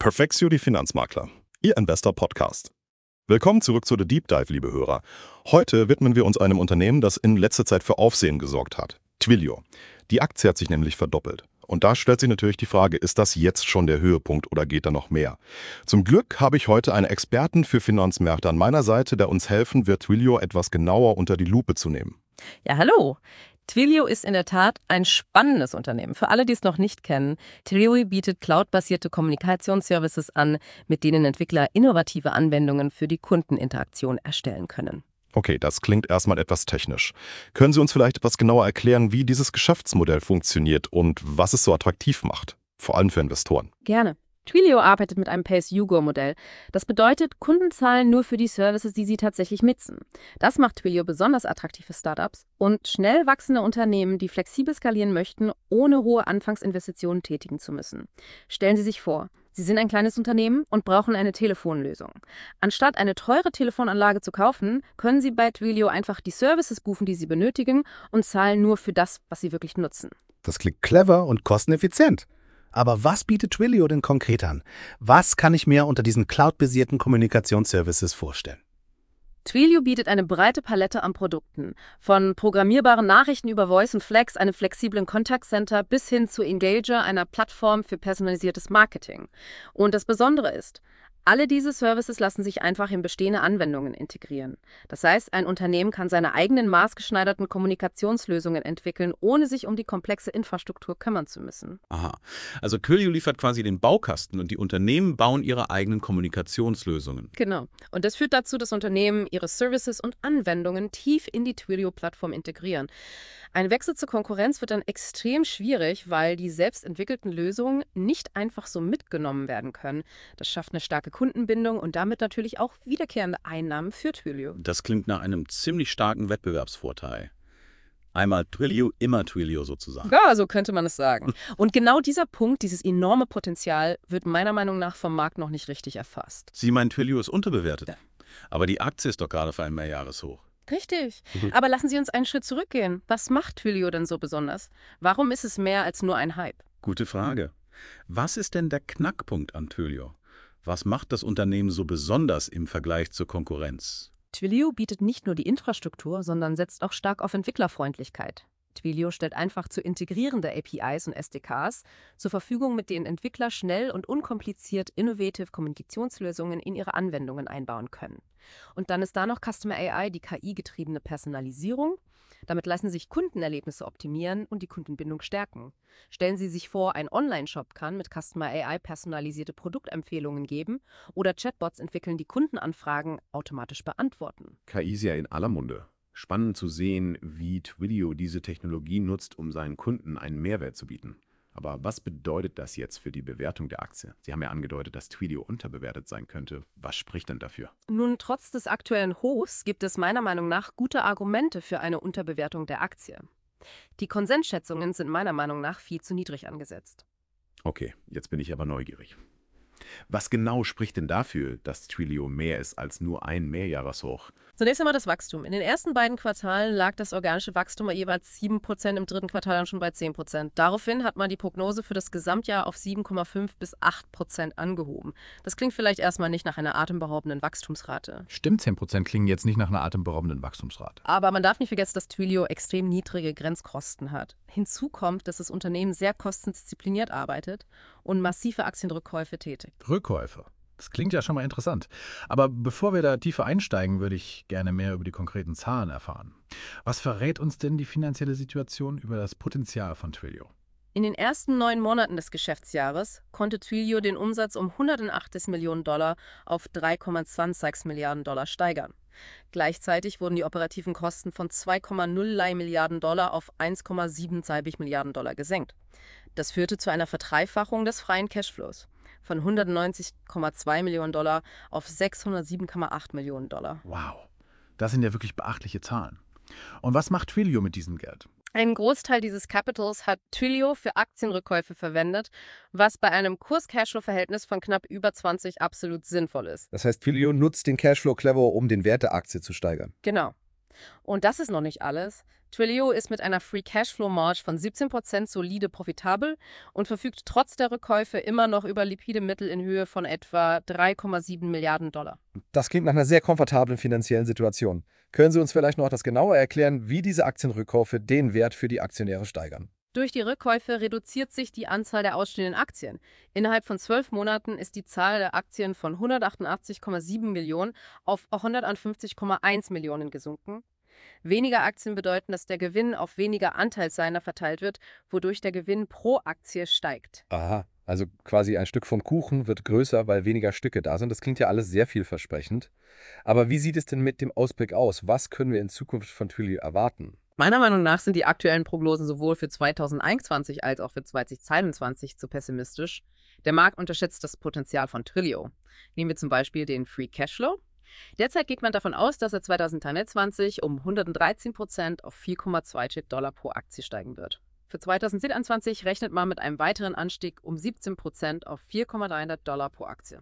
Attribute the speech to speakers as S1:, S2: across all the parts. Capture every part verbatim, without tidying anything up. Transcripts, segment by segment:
S1: Perfectio die Finanzmakler, Ihr Investor-Podcast. Willkommen zurück zu The Deep Dive, liebe Hörer. Heute widmen wir uns einem Unternehmen, das in letzter Zeit für Aufsehen gesorgt hat. Twilio. Die Aktie hat sich nämlich verdoppelt. Und da stellt sich natürlich die Frage, ist das jetzt schon der Höhepunkt oder geht da noch mehr? Zum Glück habe ich heute einen Experten für Finanzmärkte an meiner Seite, der uns helfen wird, Twilio etwas genauer unter die Lupe zu nehmen.
S2: Ja, hallo. Twilio ist in der Tat ein spannendes Unternehmen. Für alle, die es noch nicht kennen, Twilio bietet cloudbasierte Kommunikationsservices an, mit denen Entwickler innovative Anwendungen für die Kundeninteraktion erstellen können.
S1: Okay, das klingt erstmal etwas technisch. Können Sie uns vielleicht etwas genauer erklären, wie dieses Geschäftsmodell funktioniert und was es so attraktiv macht? Vor allem für Investoren.
S2: Gerne. Twilio arbeitet mit einem Pay-as-you-go-Modell. Das bedeutet, Kunden zahlen nur für die Services, die sie tatsächlich nutzen. Das macht Twilio besonders attraktiv für Startups und schnell wachsende Unternehmen, die flexibel skalieren möchten, ohne hohe Anfangsinvestitionen tätigen zu müssen. Stellen Sie sich vor, Sie sind ein kleines Unternehmen und brauchen eine Telefonlösung. Anstatt eine teure Telefonanlage zu kaufen, können Sie bei Twilio einfach die Services buchen, die Sie benötigen und zahlen nur für das, was Sie wirklich nutzen.
S3: Das klingt clever und kosteneffizient. Aber was bietet Twilio denn konkret an? Was kann ich mir unter diesen cloud-basierten Kommunikationsservices vorstellen?
S2: Twilio bietet eine breite Palette an Produkten. Von programmierbaren Nachrichten über Voice und Flex, einem flexiblen Contact Center, bis hin zu Engager, einer Plattform für personalisiertes Marketing. Und das Besondere ist, alle diese Services lassen sich einfach in bestehende Anwendungen integrieren. Das heißt, ein Unternehmen kann seine eigenen maßgeschneiderten Kommunikationslösungen entwickeln, ohne sich um die komplexe Infrastruktur kümmern zu müssen.
S4: Aha, also Twilio liefert quasi den Baukasten und die Unternehmen bauen ihre eigenen Kommunikationslösungen.
S2: Genau. Und das führt dazu, dass Unternehmen ihre Services und Anwendungen tief in die Twilio-Plattform integrieren. Ein Wechsel zur Konkurrenz wird dann extrem schwierig, weil die selbst entwickelten Lösungen nicht einfach so mitgenommen werden können. Das schafft eine starke Kundenbindung und damit natürlich auch wiederkehrende Einnahmen für Twilio.
S4: Das klingt nach einem ziemlich starken Wettbewerbsvorteil. Einmal Twilio, immer Twilio sozusagen.
S2: Ja, so könnte man es sagen. Und genau dieser Punkt, dieses enorme Potenzial, wird meiner Meinung nach vom Markt noch nicht richtig erfasst.
S4: Sie meinen, Twilio ist unterbewertet?
S2: Ja.
S4: Aber die Aktie ist doch gerade auf einem Mehrjahreshoch.
S2: Richtig.
S4: Mhm.
S2: Aber lassen Sie uns einen Schritt zurückgehen. Was macht Twilio denn so besonders? Warum ist es mehr als nur ein Hype?
S4: Gute Frage. Was ist denn der Knackpunkt an Twilio? Was macht das Unternehmen so besonders im Vergleich zur Konkurrenz?
S2: Twilio bietet nicht nur die Infrastruktur, sondern setzt auch stark auf Entwicklerfreundlichkeit. Twilio stellt einfach zu integrierende A P Is und S D Ks zur Verfügung, mit denen Entwickler schnell und unkompliziert innovative Kommunikationslösungen in ihre Anwendungen einbauen können. Und dann ist da noch Customer A I, die K I-getriebene Personalisierung. Damit lassen sich Kundenerlebnisse optimieren und die Kundenbindung stärken. Stellen Sie sich vor, ein Online-Shop kann mit Customer A I personalisierte Produktempfehlungen geben oder Chatbots entwickeln, die Kundenanfragen automatisch beantworten.
S5: K I ist ja in aller Munde. Spannend zu sehen, wie Twilio diese Technologie nutzt, um seinen Kunden einen Mehrwert zu bieten. Aber was bedeutet das jetzt für die Bewertung der Aktie? Sie haben ja angedeutet, dass Twilio unterbewertet sein könnte. Was spricht denn dafür?
S2: Nun, trotz des aktuellen Hochs gibt es meiner Meinung nach gute Argumente für eine Unterbewertung der Aktie. Die Konsensschätzungen sind meiner Meinung nach viel zu niedrig angesetzt.
S5: Okay, jetzt bin ich aber neugierig. Was genau spricht denn dafür, dass Twilio mehr ist als nur ein Mehrjahreshoch?
S2: Zunächst einmal das Wachstum. In den ersten beiden Quartalen lag das organische Wachstum bei jeweils sieben Prozent, im dritten Quartal dann schon bei zehn Prozent. Daraufhin hat man die Prognose für das Gesamtjahr auf sieben Komma fünf bis acht Prozent angehoben. Das klingt vielleicht erstmal nicht nach einer atemberaubenden Wachstumsrate.
S6: Stimmt, zehn Prozent klingen jetzt nicht nach einer atemberaubenden Wachstumsrate.
S2: Aber man darf nicht vergessen, dass Twilio extrem niedrige Grenzkosten hat. Hinzu kommt, dass das Unternehmen sehr kostendiszipliniert arbeitet und massive Aktienrückkäufe tätigt.
S6: Rückkäufe. Das klingt ja schon mal interessant. Aber bevor wir da tiefer einsteigen, würde ich gerne mehr über die konkreten Zahlen erfahren. Was verrät uns denn die finanzielle Situation über das Potenzial von Twilio?
S2: In den ersten neun Monaten des Geschäftsjahres konnte Twilio den Umsatz um hundertachtzig Millionen Dollar auf drei Komma sechsundzwanzig Milliarden Dollar steigern. Gleichzeitig wurden die operativen Kosten von zwei Komma null Milliarden Dollar auf eins Komma siebenundzwanzig Milliarden Dollar gesenkt. Das führte zu einer Verdreifachung des freien Cashflows von hundertneunzig Komma zwei Millionen Dollar auf sechshundertsieben Komma acht Millionen Dollar.
S6: Wow, das sind ja wirklich beachtliche Zahlen. Und was macht Twilio mit diesem Geld?
S2: Einen Großteil dieses Capitals hat Twilio für Aktienrückkäufe verwendet, was bei einem Kurs-Cashflow-Verhältnis von knapp über zwanzig absolut sinnvoll ist.
S7: Das heißt, Twilio nutzt den Cashflow clever, um den Wert der Aktie zu steigern.
S2: Genau. Und das ist noch nicht alles. Twilio ist mit einer Free Cashflow Marge von siebzehn Prozent solide profitabel und verfügt trotz der Rückkäufe immer noch über liquide Mittel in Höhe von etwa drei Komma sieben Milliarden Dollar.
S7: Das klingt nach einer sehr komfortablen finanziellen Situation. Können Sie uns vielleicht noch etwas genauer erklären, wie diese Aktienrückkäufe den Wert für die Aktionäre steigern?
S2: Durch die Rückkäufe reduziert sich die Anzahl der ausstehenden Aktien. Innerhalb von zwölf Monaten ist die Zahl der Aktien von hundertachtundachtzig Komma sieben Millionen auf hundertfünfzig Komma eins Millionen gesunken. Weniger Aktien bedeuten, dass der Gewinn auf weniger Anteilseigner verteilt wird, wodurch der Gewinn pro Aktie steigt.
S7: Aha, also quasi ein Stück vom Kuchen wird größer, weil weniger Stücke da sind. Das klingt ja alles sehr vielversprechend. Aber wie sieht es denn mit dem Ausblick aus? Was können wir in Zukunft von Twilio erwarten?
S2: Meiner Meinung nach sind die aktuellen Prognosen sowohl für zweitausendeinundzwanzig als auch für zweitausendzweiundzwanzig zu pessimistisch. Der Markt unterschätzt das Potenzial von Twilio. Nehmen wir zum Beispiel den Free Cashflow. Derzeit geht man davon aus, dass er zweitausendeinundzwanzig um hundertdreizehn Prozent auf vier Komma zwei Dollar pro Aktie steigen wird. Für zweitausendsiebenundzwanzig rechnet man mit einem weiteren Anstieg um siebzehn Prozent auf vier Komma drei Dollar pro Aktie.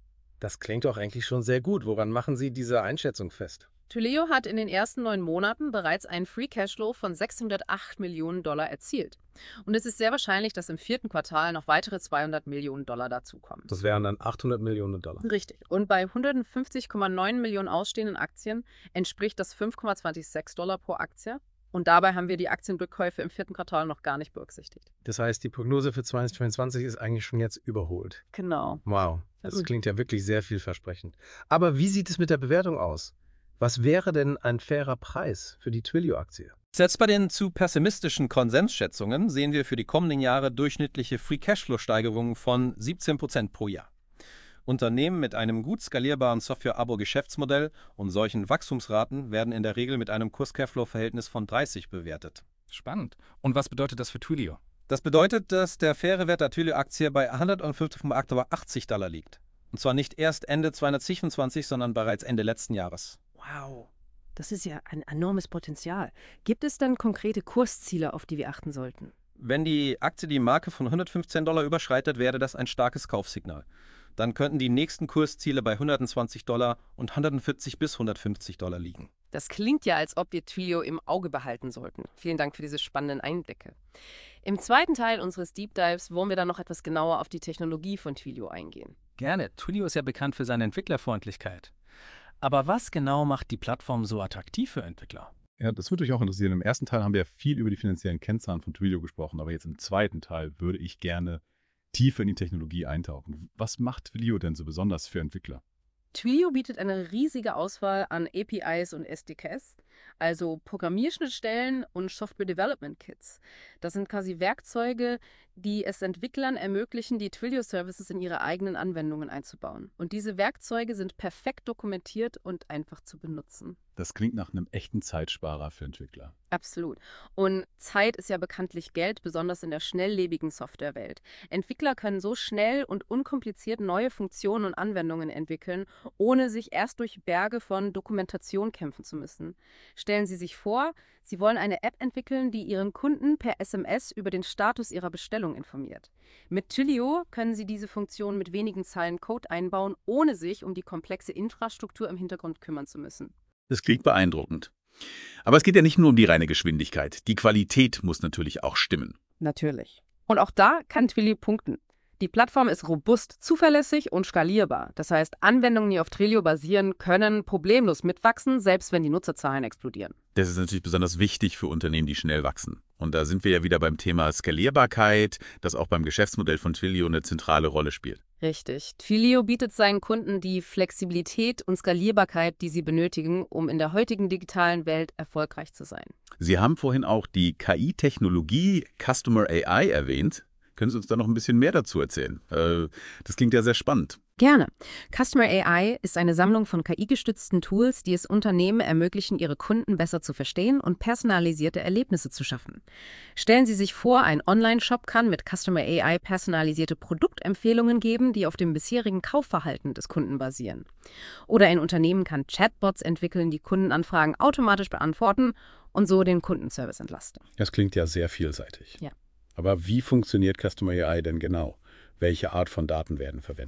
S7: Das klingt doch eigentlich schon sehr gut. Woran machen Sie diese Einschätzung fest?
S2: Twilio hat in den ersten neun Monaten bereits einen Free Cashflow von sechshundertacht Millionen Dollar erzielt. Und es ist sehr wahrscheinlich, dass im vierten Quartal noch weitere zweihundert Millionen Dollar dazukommen.
S7: Das wären dann achthundert Millionen Dollar.
S2: Richtig. Und bei hundertfünfzig Komma neun Millionen ausstehenden Aktien entspricht das fünf Komma sechsundzwanzig Dollar pro Aktie. Und dabei haben wir die Aktienrückkäufe im vierten Quartal noch gar nicht berücksichtigt.
S7: Das heißt, die Prognose für zweitausendzweiundzwanzig ist eigentlich schon jetzt überholt.
S2: Genau.
S7: Wow, das klingt ja wirklich sehr vielversprechend. Aber wie sieht es mit der Bewertung aus? Was wäre denn ein fairer Preis für die Twilio-Aktie?
S8: Selbst bei den zu pessimistischen Konsensschätzungen sehen wir für die kommenden Jahre durchschnittliche Free-Cashflow-Steigerungen von siebzehn Prozent pro Jahr. Unternehmen mit einem gut skalierbaren Software-Abo-Geschäftsmodell und solchen Wachstumsraten werden in der Regel mit einem Kurs-Cashflow-Verhältnis von dreißig bewertet.
S6: Spannend. Und was bedeutet das für Twilio?
S8: Das bedeutet, dass der faire Wert der Twilio-Aktie bei hundertfünfzig Komma achtzig Dollar liegt. Und zwar nicht erst Ende zweitausendsiebenundzwanzig, sondern bereits Ende letzten Jahres.
S2: Wow, das ist ja ein enormes Potenzial. Gibt es denn konkrete Kursziele, auf die wir achten sollten?
S8: Wenn die Aktie die Marke von hundertfünfzehn Dollar überschreitet, wäre das ein starkes Kaufsignal. Dann könnten die nächsten Kursziele bei hundertzwanzig Dollar und hundertvierzig bis hundertfünfzig Dollar liegen.
S2: Das klingt ja, als ob wir Twilio im Auge behalten sollten. Vielen Dank für diese spannenden Einblicke. Im zweiten Teil unseres Deep Dives wollen wir dann noch etwas genauer auf die Technologie von Twilio eingehen.
S9: Gerne. Twilio ist ja bekannt für seine Entwicklerfreundlichkeit. Aber was genau macht die Plattform so attraktiv für Entwickler?
S4: Ja, das würde mich auch interessieren. Im ersten Teil haben wir viel über die finanziellen Kennzahlen von Twilio gesprochen, aber jetzt im zweiten Teil würde ich gerne tiefer in die Technologie eintauchen. Was macht Twilio denn so besonders für Entwickler?
S2: Twilio bietet eine riesige Auswahl an A P Is und S D Ks, also Programmierschnittstellen und Software Development Kits. Das sind quasi Werkzeuge, die es Entwicklern ermöglichen, die Twilio-Services in ihre eigenen Anwendungen einzubauen. Und diese Werkzeuge sind perfekt dokumentiert und einfach zu benutzen.
S4: Das klingt nach einem echten Zeitsparer für Entwickler.
S2: Absolut. Und Zeit ist ja bekanntlich Geld, besonders in der schnelllebigen Softwarewelt. Entwickler können so schnell und unkompliziert neue Funktionen und Anwendungen entwickeln, ohne sich erst durch Berge von Dokumentation kämpfen zu müssen. Stellen Sie sich vor, Sie wollen eine App entwickeln, die Ihren Kunden per S M S über den Status ihrer Bestellung informiert. Mit Twilio können Sie diese Funktion mit wenigen Zeilen Code einbauen, ohne sich um die komplexe Infrastruktur im Hintergrund kümmern zu müssen.
S5: Das klingt beeindruckend. Aber es geht ja nicht nur um die reine Geschwindigkeit. Die Qualität muss natürlich auch stimmen.
S2: Natürlich. Und auch da kann Twilio punkten. Die Plattform ist robust, zuverlässig und skalierbar. Das heißt, Anwendungen, die auf Twilio basieren, können problemlos mitwachsen, selbst wenn die Nutzerzahlen explodieren.
S5: Das ist natürlich besonders wichtig für Unternehmen, die schnell wachsen. Und da sind wir ja wieder beim Thema Skalierbarkeit, das auch beim Geschäftsmodell von Twilio eine zentrale Rolle spielt.
S2: Richtig. Twilio bietet seinen Kunden die Flexibilität und Skalierbarkeit, die sie benötigen, um in der heutigen digitalen Welt erfolgreich zu sein.
S5: Sie haben vorhin auch die K I-Technologie Customer A I erwähnt. Können Sie uns da noch ein bisschen mehr dazu erzählen? Äh, das klingt ja sehr spannend.
S2: Gerne. Customer A I ist eine Sammlung von K I-gestützten Tools, die es Unternehmen ermöglichen, ihre Kunden besser zu verstehen und personalisierte Erlebnisse zu schaffen. Stellen Sie sich vor, ein Online-Shop kann mit Customer A I personalisierte Produktempfehlungen geben, die auf dem bisherigen Kaufverhalten des Kunden basieren. Oder ein Unternehmen kann Chatbots entwickeln, die Kundenanfragen automatisch beantworten und so den Kundenservice entlasten.
S3: Das klingt ja sehr vielseitig.
S2: Ja.
S3: Aber wie funktioniert Customer A I denn genau? Welche Art von Daten werden verwendet?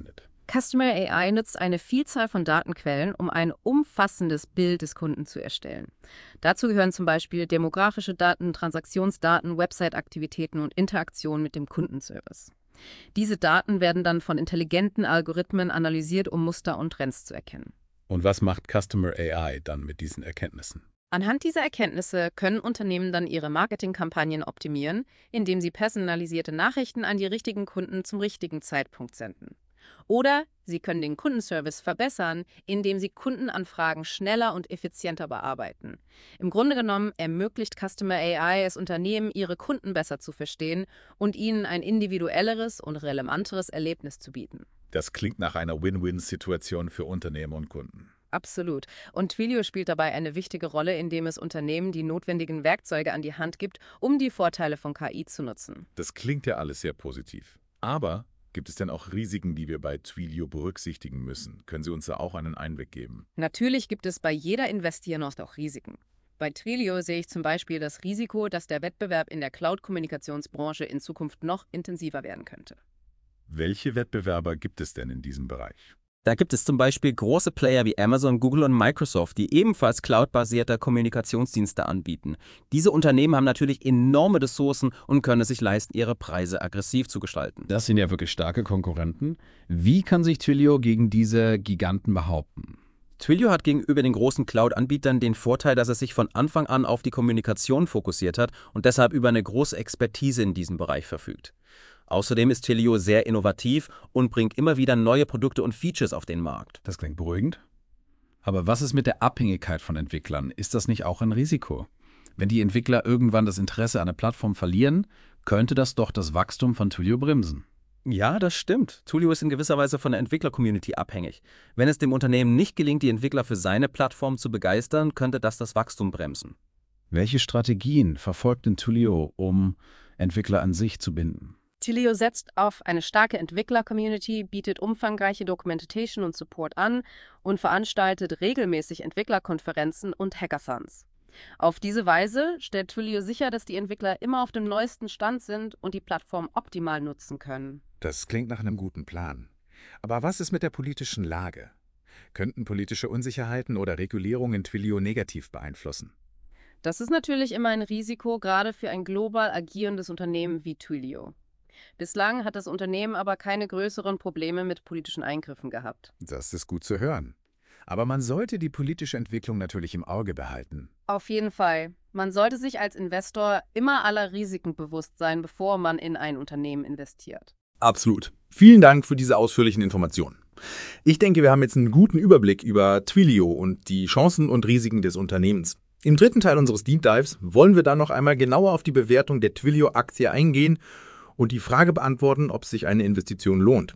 S2: Customer A I nutzt eine Vielzahl von Datenquellen, um ein umfassendes Bild des Kunden zu erstellen. Dazu gehören zum Beispiel demografische Daten, Transaktionsdaten, Website-Aktivitäten und Interaktion mit dem Kundenservice. Diese Daten werden dann von intelligenten Algorithmen analysiert, um Muster und Trends zu erkennen.
S6: Und was macht Customer A I dann mit diesen Erkenntnissen?
S2: Anhand dieser Erkenntnisse können Unternehmen dann ihre Marketingkampagnen optimieren, indem sie personalisierte Nachrichten an die richtigen Kunden zum richtigen Zeitpunkt senden. Oder sie können den Kundenservice verbessern, indem sie Kundenanfragen schneller und effizienter bearbeiten. Im Grunde genommen ermöglicht Customer A I es Unternehmen, ihre Kunden besser zu verstehen und ihnen ein individuelleres und relevanteres Erlebnis zu bieten.
S6: Das klingt nach einer Win-Win-Situation für Unternehmen und Kunden.
S2: Absolut. Und Twilio spielt dabei eine wichtige Rolle, indem es Unternehmen die notwendigen Werkzeuge an die Hand gibt, um die Vorteile von K I zu nutzen.
S6: Das klingt ja alles sehr positiv. Aber gibt es denn auch Risiken, die wir bei Twilio berücksichtigen müssen? Können Sie uns da auch einen Einblick geben?
S2: Natürlich gibt es bei jeder Investierung auch Risiken. Bei Twilio sehe ich zum Beispiel das Risiko, dass der Wettbewerb in der Cloud-Kommunikationsbranche in Zukunft noch intensiver werden könnte.
S6: Welche Wettbewerber gibt es denn in diesem Bereich?
S8: Da gibt es zum Beispiel große Player wie Amazon, Google und Microsoft, die ebenfalls cloudbasierte Kommunikationsdienste anbieten. Diese Unternehmen haben natürlich enorme Ressourcen und können es sich leisten, ihre Preise aggressiv zu gestalten.
S6: Das sind ja wirklich starke Konkurrenten. Wie kann sich Twilio gegen diese Giganten behaupten?
S8: Twilio hat gegenüber den großen Cloud-Anbietern den Vorteil, dass es sich von Anfang an auf die Kommunikation fokussiert hat und deshalb über eine große Expertise in diesem Bereich verfügt. Außerdem ist Twilio sehr innovativ und bringt immer wieder neue Produkte und Features auf den Markt.
S6: Das klingt beruhigend. Aber was ist mit der Abhängigkeit von Entwicklern? Ist das nicht auch ein Risiko? Wenn die Entwickler irgendwann das Interesse an der Plattform verlieren, könnte das doch das Wachstum von Twilio bremsen.
S8: Ja, das stimmt. Twilio ist in gewisser Weise von der Entwickler-Community abhängig. Wenn es dem Unternehmen nicht gelingt, die Entwickler für seine Plattform zu begeistern, könnte das das Wachstum bremsen.
S6: Welche Strategien verfolgt denn Twilio, um Entwickler an sich zu binden?
S2: Twilio setzt auf eine starke Entwickler-Community, bietet umfangreiche Documentation und Support an und veranstaltet regelmäßig Entwicklerkonferenzen und Hackathons. Auf diese Weise stellt Twilio sicher, dass die Entwickler immer auf dem neuesten Stand sind und die Plattform optimal nutzen können.
S10: Das klingt nach einem guten Plan. Aber was ist mit der politischen Lage? Könnten politische Unsicherheiten oder Regulierungen Twilio negativ beeinflussen?
S2: Das ist natürlich immer ein Risiko, gerade für ein global agierendes Unternehmen wie Twilio. Bislang hat das Unternehmen aber keine größeren Probleme mit politischen Eingriffen gehabt.
S10: Das ist gut zu hören. Aber man sollte die politische Entwicklung natürlich im Auge behalten.
S2: Auf jeden Fall. Man sollte sich als Investor immer aller Risiken bewusst sein, bevor man in ein Unternehmen investiert.
S11: Absolut. Vielen Dank für diese ausführlichen Informationen. Ich denke, wir haben jetzt einen guten Überblick über Twilio und die Chancen und Risiken des Unternehmens. Im dritten Teil unseres Deep Dives wollen wir dann noch einmal genauer auf die Bewertung der Twilio-Aktie eingehen und die Frage beantworten, ob sich eine Investition lohnt.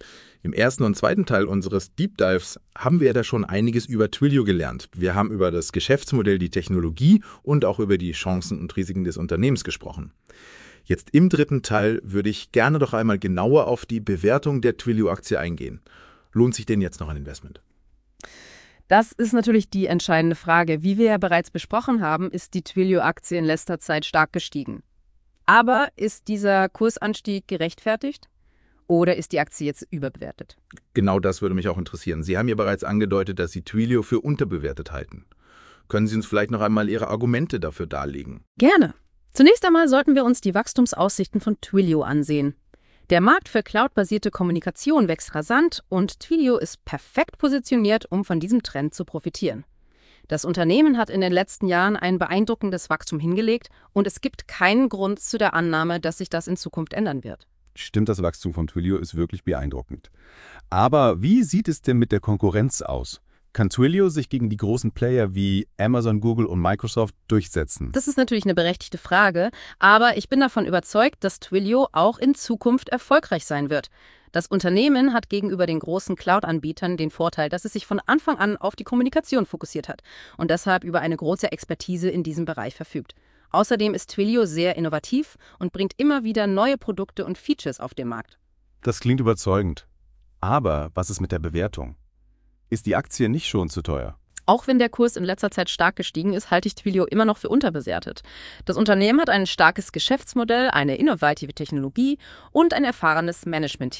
S11: Im ersten und zweiten Teil unseres Deep Dives haben wir ja da schon einiges über Twilio gelernt. Wir haben über das Geschäftsmodell, die Technologie und auch über die Chancen und Risiken des Unternehmens gesprochen. Jetzt im dritten Teil würde ich gerne noch einmal genauer auf die Bewertung der Twilio-Aktie eingehen. Lohnt sich denn jetzt noch ein Investment?
S2: Das ist natürlich die entscheidende Frage. Wie wir ja bereits besprochen haben, ist die Twilio-Aktie in letzter Zeit stark gestiegen. Aber ist dieser Kursanstieg gerechtfertigt oder ist die Aktie jetzt überbewertet?
S11: Genau das würde mich auch interessieren. Sie haben ja bereits angedeutet, dass Sie Twilio für unterbewertet halten. Können Sie uns vielleicht noch einmal Ihre Argumente dafür darlegen?
S2: Gerne. Zunächst einmal sollten wir uns die Wachstumsaussichten von Twilio ansehen. Der Markt für cloudbasierte Kommunikation wächst rasant und Twilio ist perfekt positioniert, um von diesem Trend zu profitieren. Das Unternehmen hat in den letzten Jahren ein beeindruckendes Wachstum hingelegt und es gibt keinen Grund zu der Annahme, dass sich das in Zukunft ändern wird.
S1: Stimmt, das Wachstum von Twilio ist wirklich beeindruckend. Aber wie sieht es denn mit der Konkurrenz aus? Kann Twilio sich gegen die großen Player wie Amazon, Google und Microsoft durchsetzen?
S2: Das ist natürlich eine berechtigte Frage, aber ich bin davon überzeugt, dass Twilio auch in Zukunft erfolgreich sein wird. Das Unternehmen hat gegenüber den großen Cloud-Anbietern den Vorteil, dass es sich von Anfang an auf die Kommunikation fokussiert hat und deshalb über eine große Expertise in diesem Bereich verfügt. Außerdem ist Twilio sehr innovativ und bringt immer wieder neue Produkte und Features auf den Markt.
S1: Das klingt überzeugend. Aber was ist mit der Bewertung? Ist die Aktie nicht schon zu teuer?
S2: Auch wenn der Kurs in letzter Zeit stark gestiegen ist, halte ich Twilio immer noch für unterbewertet. Das Unternehmen hat ein starkes Geschäftsmodell, eine innovative Technologie und ein erfahrenes Management-Team.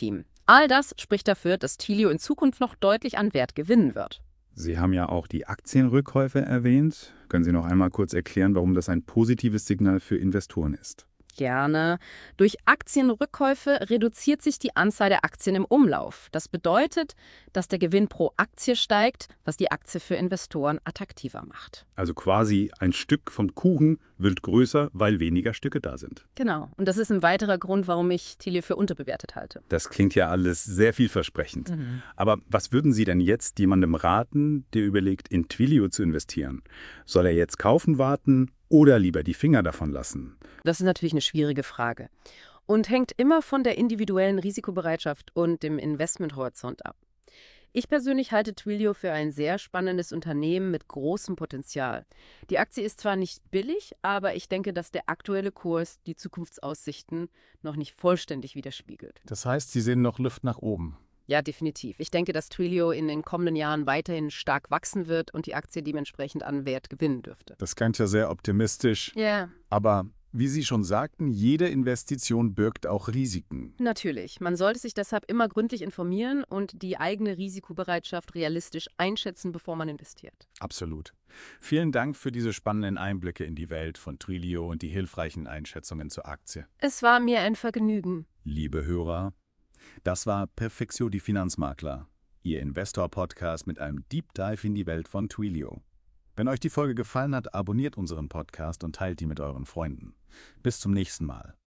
S2: All das spricht dafür, dass Twilio in Zukunft noch deutlich an Wert gewinnen wird.
S12: Sie haben ja auch die Aktienrückkäufe erwähnt. Können Sie noch einmal kurz erklären, warum das ein positives Signal für Investoren ist?
S2: Gerne. Durch Aktienrückkäufe reduziert sich die Anzahl der Aktien im Umlauf. Das bedeutet, dass der Gewinn pro Aktie steigt, was die Aktie für Investoren attraktiver macht.
S12: Also quasi ein Stück vom Kuchen wird größer, weil weniger Stücke da sind.
S2: Genau. Und das ist ein weiterer Grund, warum ich Twilio für unterbewertet halte.
S12: Das klingt ja alles sehr vielversprechend.
S2: Mhm.
S12: Aber was würden Sie denn jetzt jemandem raten, der überlegt, in Twilio zu investieren? Soll er jetzt kaufen warten oder lieber die Finger davon lassen?
S2: Das ist natürlich eine schwierige Frage und hängt immer von der individuellen Risikobereitschaft und dem Investmenthorizont ab. Ich persönlich halte Twilio für ein sehr spannendes Unternehmen mit großem Potenzial. Die Aktie ist zwar nicht billig, aber ich denke, dass der aktuelle Kurs die Zukunftsaussichten noch nicht vollständig widerspiegelt.
S6: Das heißt, Sie sehen noch Luft nach oben.
S2: Ja, definitiv. Ich denke, dass Twilio in den kommenden Jahren weiterhin stark wachsen wird und die Aktie dementsprechend an Wert gewinnen dürfte.
S4: Das klingt ja sehr optimistisch.
S2: Ja, yeah.
S4: Aber wie Sie schon sagten, jede Investition birgt auch Risiken.
S2: Natürlich. Man sollte sich deshalb immer gründlich informieren und die eigene Risikobereitschaft realistisch einschätzen, bevor man investiert.
S4: Absolut. Vielen Dank für diese spannenden Einblicke in die Welt von Twilio und die hilfreichen Einschätzungen zur Aktie.
S2: Es war mir ein Vergnügen.
S4: Liebe Hörer, das war Perfectio die Finanzmakler, Ihr Investor-Podcast mit einem Deep Dive in die Welt von Twilio. Wenn euch die Folge gefallen hat, abonniert unseren Podcast und teilt die mit euren Freunden. Bis zum nächsten Mal.